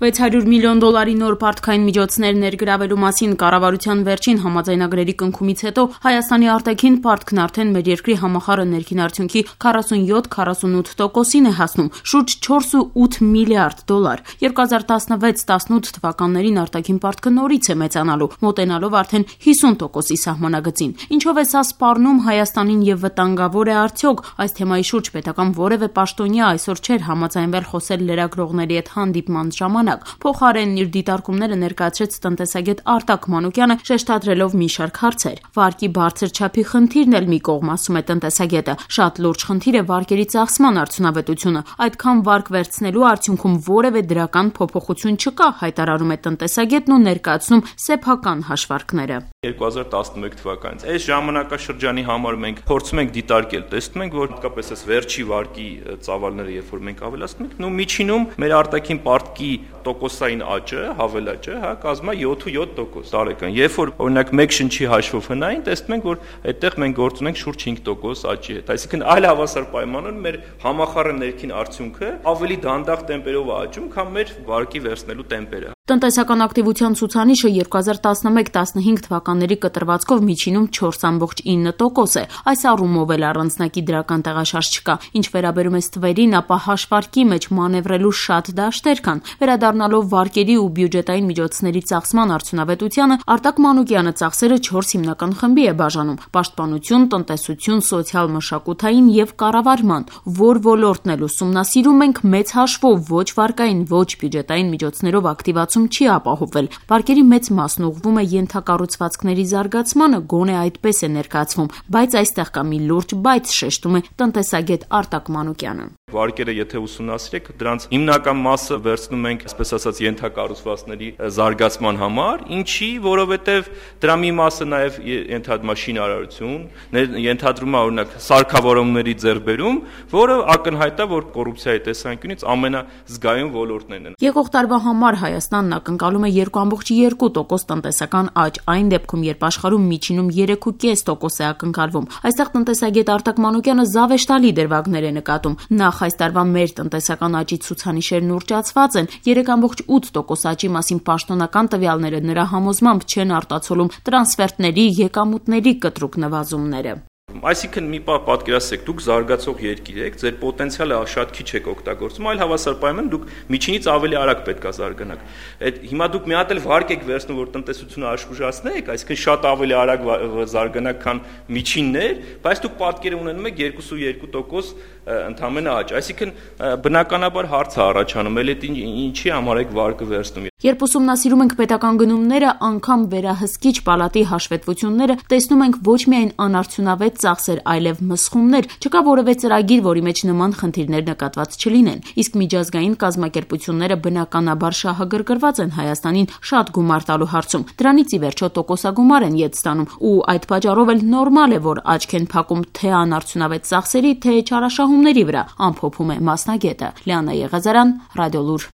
$600 միլիոն նոր պարտքային միջոցներ ներգրավելու մասին կառավարության վերջին համաձայնագրերի կնքումից հետո Հայաստանի արտաքին պարտքն արդեն մեր երկրի համախառն ներքին արդյունքի 47-48%-ին է հասնում, շուրջ $4.8 միլիարդ։ 2016-18 թվականներին արտաքին պարտքը նորից է մեծանալու, մոտենալով արդեն 50%-ի սահմանագծին։ Ինչով է սա սպառնում Հայաստանին եւ վտանգավոր է արդյոք այս թեմայի շուրջ պետական որևէ պաշտոնյա այսօր չէր համաձայնվել խոսել լրագրողների հետ հանդիպման ժամանակ։ Փոխարենն իր դիտարկումները ներկայացրեց տնտեսագետ Արտակ Մանուկյանը, շեշտադրելով մի շարք հարցեր։ Վարկի բարձր չափի խնդիրն էլ մի կողմ, ասում է տնտեսագետը։ Շատ լուրջ խնդիր է վարկերի ծախսման արդյունավետությունը։ Այդքան վարկ վերցնելու արդյունքում որևէ դրական փոփոխություն չկա, հայտարարում է տնտեսագետն ու ներկայացնում սեփական հաշվարկները։ 2011 թվականից այս ժամանակաշրջանի համար մենք փորձում ենք դիտարկել, տեսնում ենք, որ հատկապես այս վերջի վարկի ծավալները, երբ որ մենք ավելացնում ենք, միջինում մեր արտաքին պարտքի տոկոսային աճը, հավելաճը, կազմում է 7.7% տարեկան։ Երբ որ օրինակ 1 շնչի հաշվով հնային, տեսնում ենք, որ այդտեղ մենք գործ ունենք շուրջ 5% աճի հետ։ Այսինքն այլ հավասար պայմաններում մեր համախառն ներքին արդյունքը ավելի դանդաղ տեմպերով է աճում, քան մեր վարկի վերցնելու տեմպերը։ Տնտեսական ակտիվության ցուցանիշը 2011-15 թվականների կտրվածքով միջինում 4.9% է։ Այս առումով էլ առանձնակի դրական տեղաշարժ չկա։ Ինչ վերաբերում է ստվերին, ապա հաշվարկի մեջ մանևրելու շատ դաշտեր կան։ Վերադառնալով վարկերի ու բյուջետային միջոցների ծախսման արդյունավետությանը, Արտակ Մանուկյանը ծախսերը 4 հիմնական խմբի է բաժանում՝ պաշտպանություն, տնտեսություն, սոցիալ-մշակութային եւ կառավարման, որ ոլորտն էլ ուսումնասիրում ենք մեծ հաշվով ոչ վարկային, ոչ բյուջետային միջոցներով ակտիվացում չի ապահովվել։ Վարկերի մեծ մասն ուղղվում է ենթակառուցվածքների զարգացմանը, գոնե այդպես է ներկայացվում, բայց այստեղ կա մի լուրջ բայց, շեշտում է տնտեսագետ Արտակ Մանուկյանը։ Վարկերը եթե ուսումնասիրեք, դրանց հիմնական մասը վերցնում ենք, այսպես ասած, ենթակառուցվածքների զարգացման համար, ինչի, որովհետև դրա մի մասը նաև ենթադրում է շինարարություն, ենթադրում է օրինակ սարքավորումների ձեռքբերում, որը ակնհայտ է, որ կոռուպցիայի տեսանկյունից ամենազգայուն ոլորտներն են։ Եկող տարվա համար Հայաստանն ակնկալում է 2.2% տնտեսական աճ, այն դեպքում, երբ աշխարհում միջինում 3.5% է ակնկալվում։ Այստեղ տնտեսագետ Արտակ Մանուկյանը զավեշտալի դրվագներ է նկատում։ Նախ այս տարվա մեր տնտեսական աճի ցուցանիշերն ուռճացված են, 3.8% աճի մասին պաշտոնական տվյալները նրա համոզմամբ չեն արտացոլում տրանսֆերտների, եկամուտների կտրուկ նվազումները։ Այսինքն մի պահ պատկերացրեք, դուք զարգացող երկիր եք, ձեր պոտենցիալը շատ քիչ եք օգտագործում, այլ հավասար պայմաններում դուք միջինից ավելի արագ պետք է զարգանաք։ Հիմա դուք մի հատ էլ վարկ եք վերցնում, որ տնտեսությունը աշխուժացնեք, այսինքն շատ ավելի արագ զարգանաք, քան միջիններ, բայց դուք պատկեր ունենում եք 2.2% ընդամենը աճ։ Այսինքն բնականաբար հարց է առաջանում, էլ ինչի համար եք վարկը վերցնում։ Երբ ուսումնասիրում ենք պետական գնումները, անգամ վերահսկիչ պալատի հաշվետվությունները, տեսնում ենք ոչ միայն անարդյունավետ ծախսեր, այլև մսխումներ, չկա որևէ ծրագիր, որի մեջ նման խնդիրներ նկատված չլինեն։ Իսկ միջազգային կազմակերպությունները բնականաբար շահագրգռված են Հայաստանին շատ գումար տալու հարցում։ Դրանից ի վերջո տոկոսագումար են ետ ստանում, ու այդ պատճառով էլ նորմալ է, որ աչք են փակում թե անարդյունավետ ծախսերի, թե չարաշահումների վրա, ամփոփում է մասնագետը։ Լիանա Եղազարյան, Ռադիոլուր։